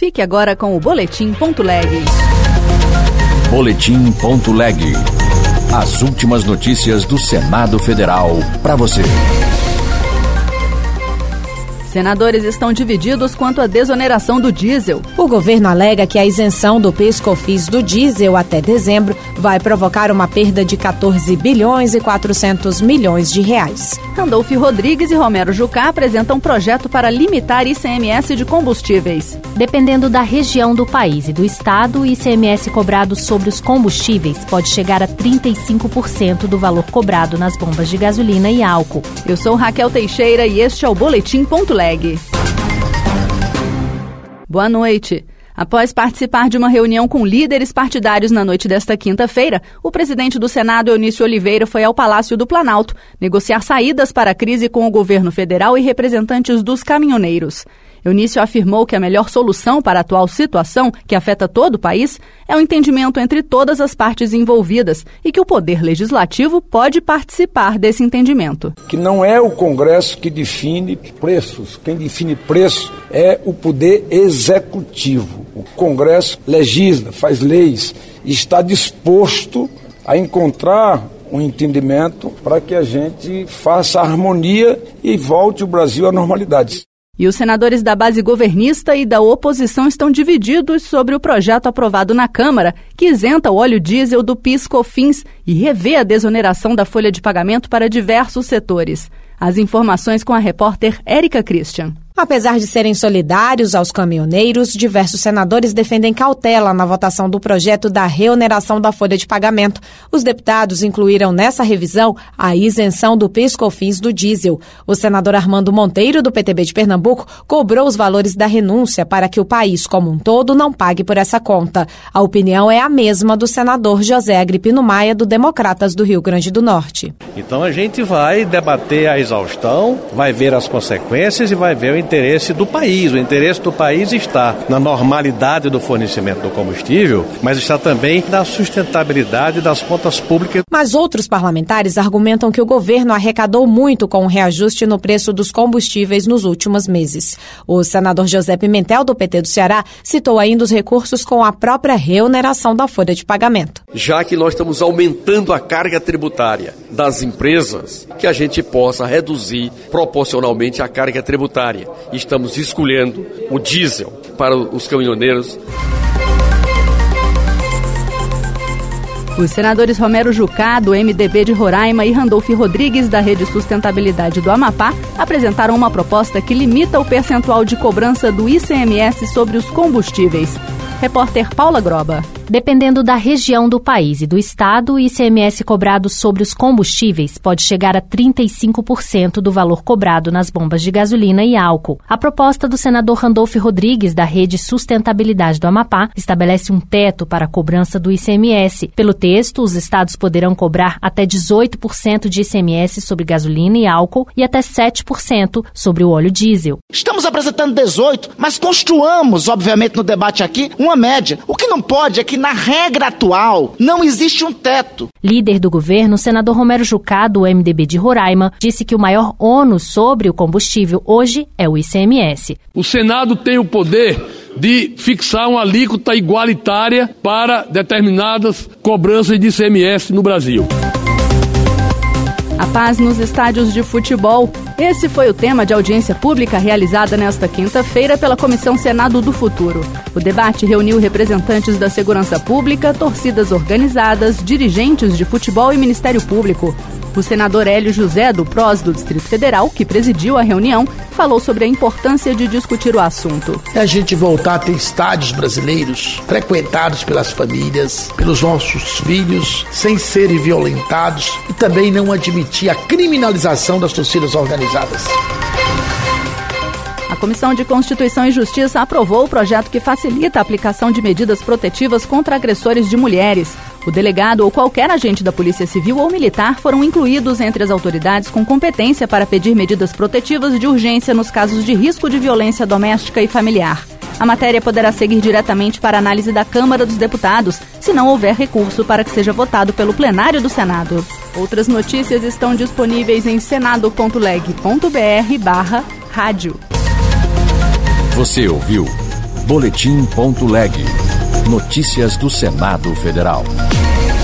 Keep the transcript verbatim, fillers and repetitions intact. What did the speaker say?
Fique agora com o Boletim Ponto Leg. Boletim Ponto Leg. As últimas notícias do Senado Federal para você. Senadores estão divididos quanto à desoneração do diesel. O governo alega que a isenção do PIS/COFINS do diesel até dezembro vai provocar uma perda de quatorze bilhões e quatrocentos milhões de reais. Randolfo Rodrigues e Romero Jucá apresentam um projeto para limitar I C M S de combustíveis. Dependendo da região do país e do estado, o I C M S cobrado sobre os combustíveis pode chegar a trinta e cinco por cento do valor cobrado nas bombas de gasolina e álcool. Eu sou Raquel Teixeira e este é o Boletim Ponto Leg. Boa noite. Após participar de uma reunião com líderes partidários na noite desta quinta-feira, o presidente do Senado, Eunício Oliveira, foi ao Palácio do Planalto negociar saídas para a crise com o governo federal e representantes dos caminhoneiros. Eunício afirmou que a melhor solução para a atual situação, que afeta todo o país, é o entendimento entre todas as partes envolvidas e que o Poder Legislativo pode participar desse entendimento. Que não é o Congresso que define preços, quem define preço é o Poder Executivo. O Congresso legisla, faz leis e está disposto a encontrar um entendimento para que a gente faça harmonia e volte o Brasil à normalidade. E os senadores da base governista e da oposição estão divididos sobre o projeto aprovado na Câmara, que isenta o óleo diesel do PIS/COFINS e revê a desoneração da folha de pagamento para diversos setores. As informações com a repórter Érica Christian. Apesar de serem solidários aos caminhoneiros, diversos senadores defendem cautela na votação do projeto da reoneração da folha de pagamento. Os deputados incluíram nessa revisão a isenção do PIS/COFINS do diesel. O senador Armando Monteiro, do P T B de Pernambuco, cobrou os valores da renúncia para que o país como um todo não pague por essa conta. A opinião é a mesma do senador José Agripino Maia, do Democratas do Rio Grande do Norte. Então a gente vai debater a exaustão, vai ver as consequências e vai ver o interesse do país. O interesse do país está na normalidade do fornecimento do combustível, mas está também na sustentabilidade das contas públicas. Mas outros parlamentares argumentam que o governo arrecadou muito com o reajuste no preço dos combustíveis nos últimos meses. O senador José Pimentel, do P T do Ceará, citou ainda os recursos com a própria reoneração da folha de pagamento. Já que nós estamos aumentando a carga tributária das empresas, que a gente possa reduzir proporcionalmente a carga tributária. Estamos escolhendo o diesel para os caminhoneiros. Os senadores Romero Jucá, do M D B de Roraima, e Randolfo Rodrigues, da Rede Sustentabilidade do Amapá, apresentaram uma proposta que limita o percentual de cobrança do I C M S sobre os combustíveis. Repórter Paula Groba. Dependendo da região do país e do estado, o I C M S cobrado sobre os combustíveis pode chegar a trinta e cinco por cento do valor cobrado nas bombas de gasolina e álcool. A proposta do senador Randolfo Rodrigues, da Rede Sustentabilidade do Amapá, estabelece um teto para a cobrança do I C M S. Pelo texto, os estados poderão cobrar até dezoito por cento de I C M S sobre gasolina e álcool e até sete por cento sobre o óleo diesel. Estamos apresentando dezoito, mas construamos, obviamente, no debate aqui, uma média. O que não pode é que na regra atual não existe um teto. Líder do governo, o senador Romero Jucá, do M D B de Roraima, disse que o maior ônus sobre o combustível hoje é o I C M S. O Senado tem o poder de fixar uma alíquota igualitária para determinadas cobranças de I C M S no Brasil. A paz nos estádios de futebol. Esse foi o tema de audiência pública realizada nesta quinta-feira pela Comissão Senado do Futuro. O debate reuniu representantes da segurança pública, torcidas organizadas, dirigentes de futebol e Ministério Público. O senador Hélio José, do P R O S do Distrito Federal, que presidiu a reunião, falou sobre a importância de discutir o assunto. É a gente voltar a ter estádios brasileiros frequentados pelas famílias, pelos nossos filhos, sem serem violentados, e também não admitir a criminalização das torcidas organizadas. A Comissão de Constituição e Justiça aprovou o projeto que facilita a aplicação de medidas protetivas contra agressores de mulheres. O delegado ou qualquer agente da Polícia Civil ou Militar foram incluídos entre as autoridades com competência para pedir medidas protetivas de urgência nos casos de risco de violência doméstica e familiar. A matéria poderá seguir diretamente para análise da Câmara dos Deputados, se não houver recurso para que seja votado pelo plenário do Senado. Outras notícias estão disponíveis em senado ponto leg ponto br barra rádio. Você ouviu boletim ponto leg. Notícias do Senado Federal.